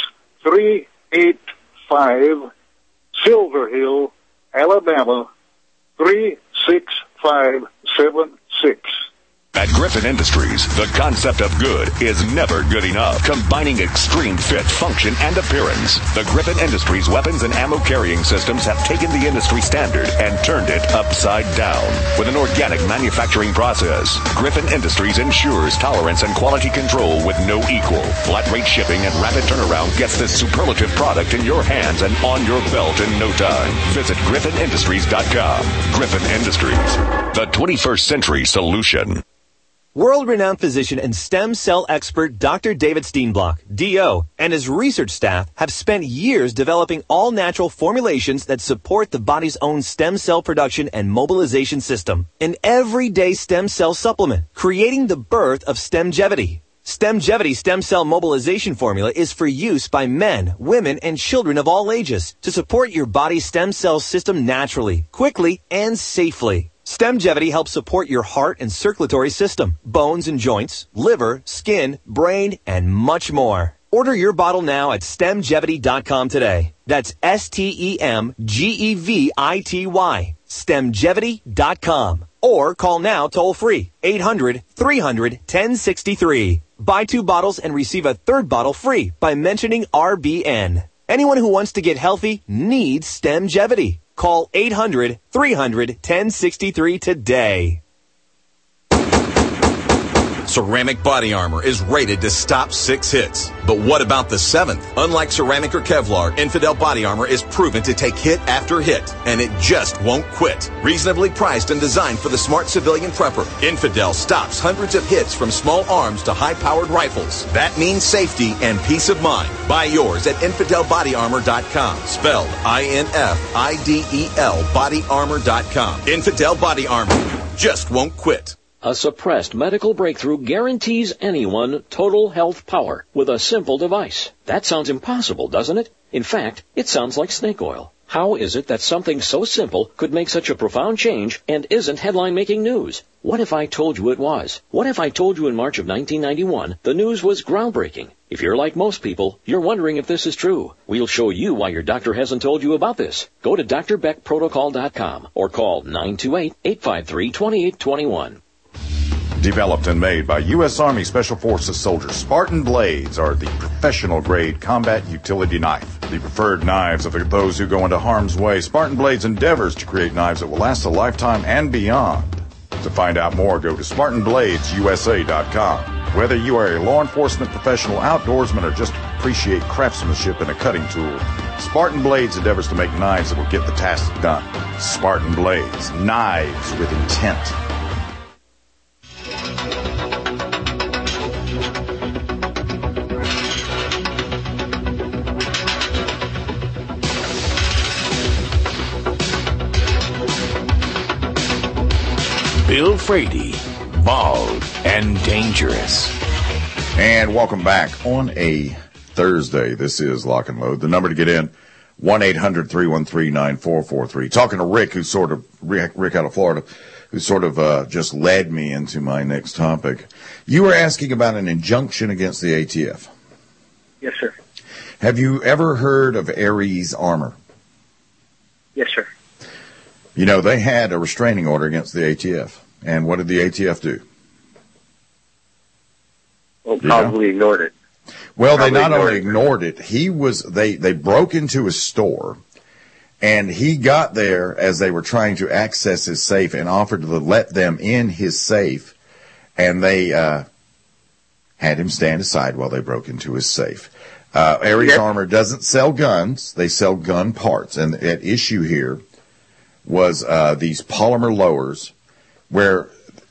S18: 385, Silver Hill, Alabama 365 877-853-2821.
S8: At Griffin Industries, the concept of good is never good enough, combining extreme fit, function, and appearance. The Griffin Industries weapons and ammo carrying systems have taken the industry standard and turned it upside down. With an organic manufacturing process, Griffin Industries ensures tolerance and quality control with no equal. Flat rate shipping and rapid turnaround gets this superlative product in your hands and on your belt in no time. Visit GriffinIndustries.com. Griffin Industries, the 21st century solution.
S10: World-renowned physician and stem cell expert Dr. David Steenblock, DO, and his research staff have spent years developing all-natural formulations that support the body's own stem cell production and mobilization system. An everyday stem cell supplement, creating the birth of Stemgevity. Stemgevity stem cell mobilization formula is for use by men, women, and children of all ages to support your body's stem cell system naturally, quickly, and safely. Stemgevity helps support your heart and circulatory system, bones and joints, liver, skin, brain, and much more. Order your bottle now at Stemgevity.com today. That's STEMGEVITY. Stemgevity.com. Or call now toll free, 800-300-1063. Buy 2 bottles and receive a 3rd bottle free by mentioning RBN. Anyone who wants to get healthy needs Stemgevity. Call 800-300-1063 today.
S12: Ceramic body armor is rated to stop 6 hits. But what about the 7th? Unlike ceramic or Kevlar, Infidel body armor is proven to take hit after hit, and it just won't quit. Reasonably priced and designed for the smart civilian prepper, Infidel stops hundreds of hits from small arms to high-powered rifles. That means safety and peace of mind. Buy yours at InfidelBodyArmor.com. Spelled INFIDEL bodyarmor.com. Infidel body armor just won't quit.
S11: A suppressed medical breakthrough guarantees anyone total health power with a simple device. That sounds impossible, doesn't it? In fact, it sounds like snake oil. How is it that something so simple could make such a profound change and isn't headline-making news? What if I told you it was? What if I told you in March of 1991 the news was groundbreaking? If you're like most people, you're wondering if this is true. We'll show you why your doctor hasn't told you about this. Go to drbeckprotocol.com or call 928-853-2821.
S7: Developed and made by U.S. Army Special Forces soldiers, Spartan blades are the professional-grade combat utility knife. The preferred knives of those who go into harm's way. Spartan Blades endeavors to create knives that will last a lifetime and beyond. To find out more, go to SpartanBladesUSA.com. Whether you are a law enforcement professional, outdoorsman, or just appreciate craftsmanship in a cutting tool, Spartan Blades endeavors to make knives that will get the task done. Spartan Blades, knives with intent.
S15: Bill Frady, bald and dangerous.
S7: And welcome back on a Thursday. This is Lock and Load. The number to get in, 1-800-313-9443. Talking to Rick, who's sort of, Rick out of Florida, who sort of just led me into my next topic. You were asking about an injunction against the ATF.
S14: Yes, sir.
S7: Have you ever heard of Ares Armor?
S14: Yes, sir.
S7: You know, they had a restraining order against the ATF. And what did the ATF do?
S14: Well, probably ignored it.
S7: Well, they not only ignored it, they broke into his store, and he got there as they were trying to access his safe and offered to let them in his safe, and they had him stand aside while they broke into his safe. Ares Armor doesn't sell guns. They sell gun parts. And at issue here was these polymer lowers, where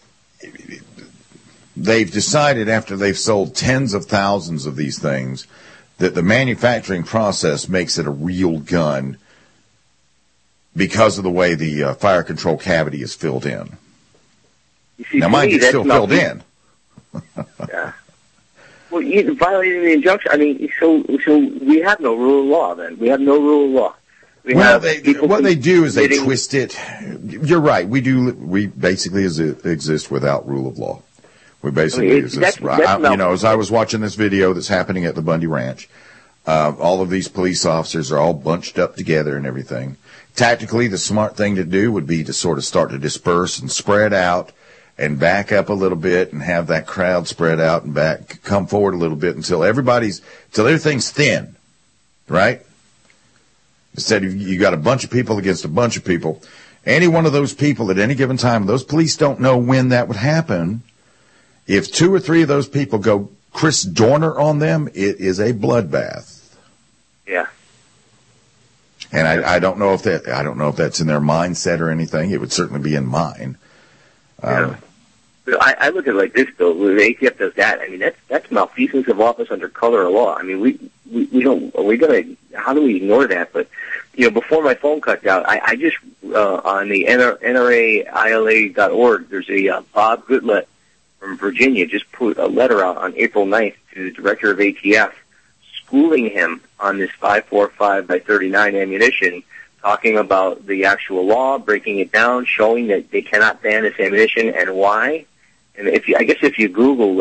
S7: they've decided, after they've sold tens of thousands of these things, that the manufacturing process makes it a real gun because of the way the fire control cavity is filled in.
S14: You see,
S7: now, mind you, it's still filled in.
S14: Yeah. Well, you violating the injunction. I mean, so we have no rule of law then. We have no rule of law.
S7: What they do is they twist it. You're right. We basically exist without rule of law. We basically exist. As I was watching this video that's happening at the Bundy Ranch, All of these police officers are all bunched up together and everything. Tactically, the smart thing to do would be to sort of start to disperse and spread out and back up a little bit and have that crowd spread out and come forward a little bit until everything's thin, right? Instead, you got a bunch of people against a bunch of people. Any one of those people at any given time, those police don't know when that would happen. If 2 or 3 of those people go Chris Dorner on them, it is a bloodbath.
S14: Yeah.
S7: And I don't know if that's in their mindset or anything. It would certainly be in mine.
S14: I look at it like this, though. When the ATF does that, I mean, that's malfeasance of office under color of law. I mean, how do we ignore that? But, before my phone cut out, I just, on the NRAILA.org, there's a, Bob Goodlett from Virginia just put a letter out on April 9th to the director of ATF, schooling him on this 5.45x39 ammunition, talking about the actual law, breaking it down, showing that they cannot ban this ammunition and why. And if you Google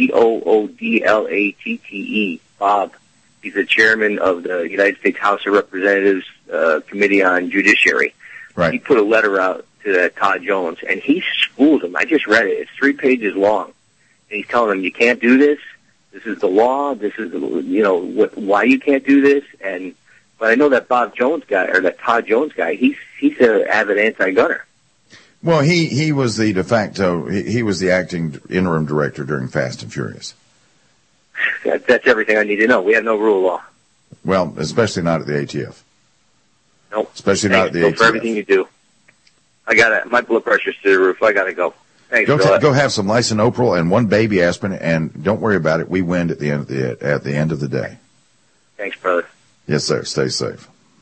S14: Goodlatte, Bob, he's the chairman of the United States House of Representatives Committee on Judiciary.
S7: Right.
S14: He put a letter out to Todd Jones, and he schooled him. I just read it. It's 3 pages long. And he's telling him, you can't do this. This is the law. This is, why you can't do this. But I know that Todd Jones guy, he's an avid anti-gunner.
S7: Well, he was the de facto, he was the acting interim director during Fast and Furious.
S14: That's everything I need to know. We have no rule of law.
S7: Well, especially not at the ATF.
S14: Nope.
S7: Especially not at the ATF.
S14: For everything you do. My blood pressure's through the roof. I gotta go. Thanks.
S7: Go have some lisinopril and 1 baby aspirin, and don't worry about it. We win at the end of the day.
S14: Thanks, brother.
S7: Yes, sir. Stay safe.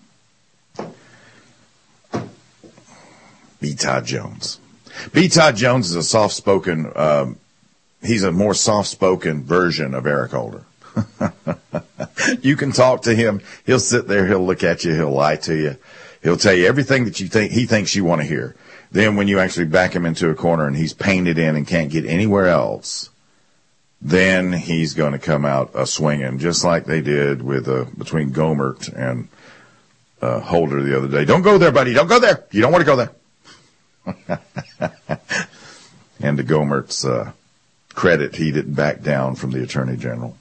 S7: B. Todd Jones. B. Todd Jones is a soft-spoken, he's a more soft-spoken version of Eric Holder. You can talk to him. He'll sit there. He'll look at you. He'll lie to you. He'll tell you everything that he thinks you want to hear. Then when you actually back him into a corner and he's painted in and can't get anywhere else, then he's going to come out swinging, just like they did with between Gohmert and Holder the other day. Don't go there, buddy. Don't go there. You don't want to go there. And to Gohmert's credit, he didn't back down from the Attorney General.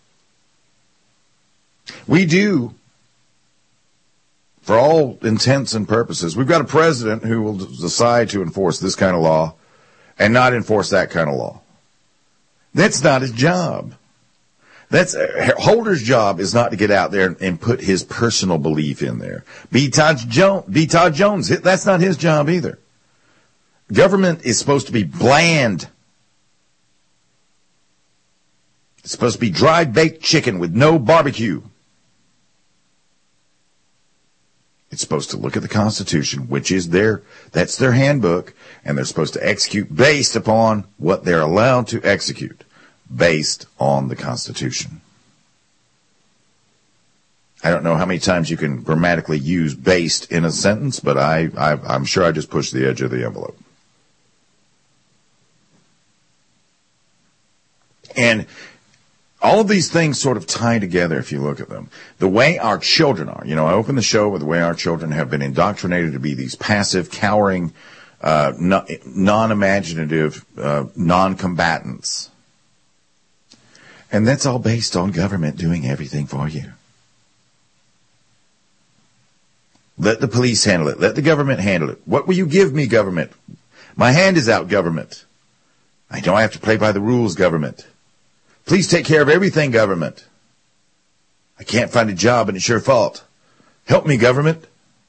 S7: We do, for all intents and purposes, we've got a president who will decide to enforce this kind of law and not enforce that kind of law. That's not his job. Holder's job is not to get out there and put his personal belief in there. B. Todd Jones, that's not his job either. Government is supposed to be bland. It's supposed to be dried baked chicken with no barbecue. It's supposed to look at the Constitution, which is that's their handbook, and they're supposed to execute based upon what they're allowed to execute, based on the Constitution. I don't know how many times you can grammatically use based in a sentence, but I'm sure I just pushed the edge of the envelope. And all of these things sort of tie together if you look at them. The way our children are, I open the show with the way our children have been indoctrinated to be these passive, cowering, non-imaginative, non-combatants. And that's all based on government doing everything for you. Let the police handle it. Let the government handle it. What will you give me, government? My hand is out, government. I don't have to play by the rules, government. Please take care of everything, government. I can't find a job and it's your fault. Help me, government.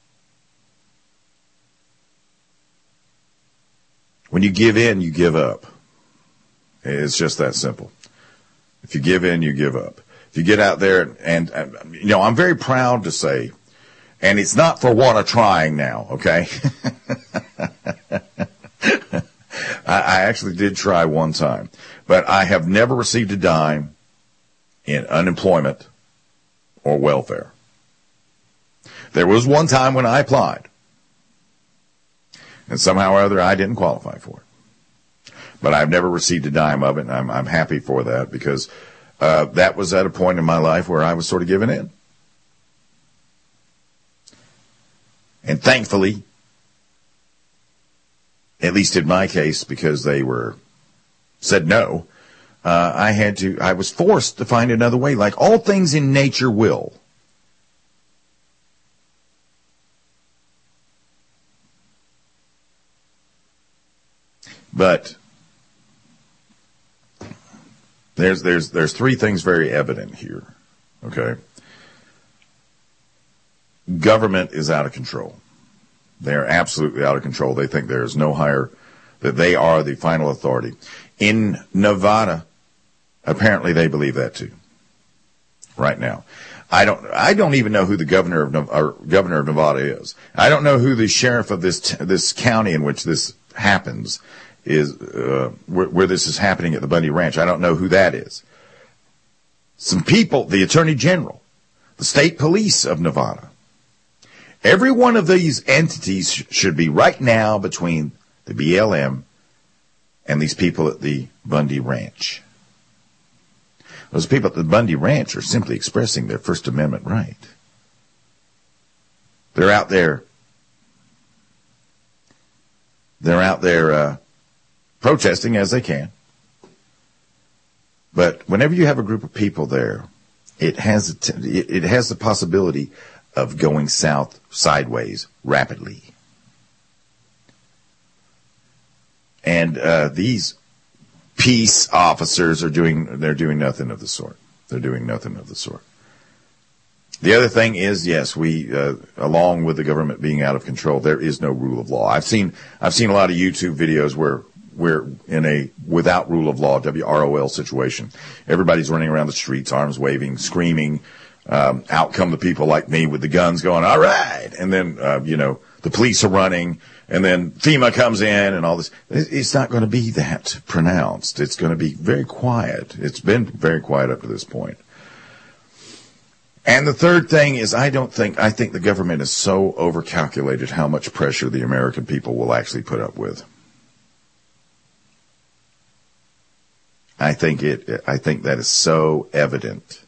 S7: When you give in, you give up. It's just that simple. If you give in, you give up. If you get out there and I'm very proud to say, and it's not for want of trying now, okay? I actually did try one time, but I have never received a dime in unemployment or welfare. There was one time when I applied, and somehow or other I didn't qualify for it. But I've never received a dime of it, and I'm happy for that because that was at a point in my life where I was sort of giving in. And thankfully, at least in my case, because they said no, I was forced to find another way, like all things in nature will. But there's three things very evident here. Okay. Government is out of control. They are absolutely out of control. They think there is no higher, that they are the final authority. In Nevada, apparently they believe that too. Right now. I don't even know who the governor of Nevada is. I don't know who the sheriff of this county in which this happens is, where this is happening at the Bundy Ranch. I don't know who that is. Some people, the attorney general, the state police of Nevada. Every one of these entities should be right now between the BLM and these people at the Bundy Ranch. Those people at the Bundy Ranch are simply expressing their First Amendment right. They're out there protesting as they can. But whenever you have a group of people there, it has the possibility of going sideways rapidly. And these peace officers are doing nothing of the sort. They're doing nothing of the sort. The other thing is, yes, we, along with the government being out of control, there is no rule of law. I've seen a lot of YouTube videos where we're in a without rule of law, WROL situation. Everybody's running around the streets, arms waving, screaming. Out come the people like me with the guns going, all right. And then, the police are running, and then FEMA comes in and all this. It's not going to be that pronounced. It's going to be very quiet. It's been very quiet up to this point. And the third thing is I think the government is so overcalculated how much pressure the American people will actually put up with. I think that is so evident.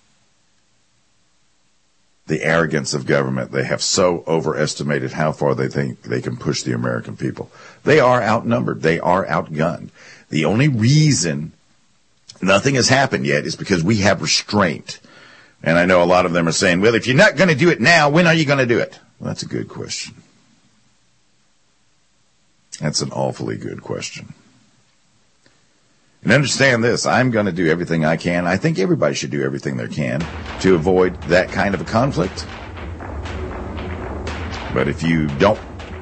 S7: The arrogance of government. They have so overestimated how far they think they can push the American people. They are outnumbered. They are outgunned. The only reason nothing has happened yet is because we have restraint. And I know a lot of them are saying, well, if you're not going to do it now, when are you going to do it? Well, that's a good question. That's an awfully good question. And understand this, I'm going to do everything I can. I think everybody should do everything they can to avoid that kind of a conflict. But if you don't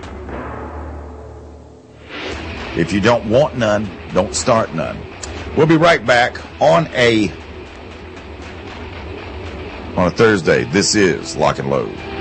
S7: want none, don't start none. We'll be right back on a Thursday. This is Lock and Load.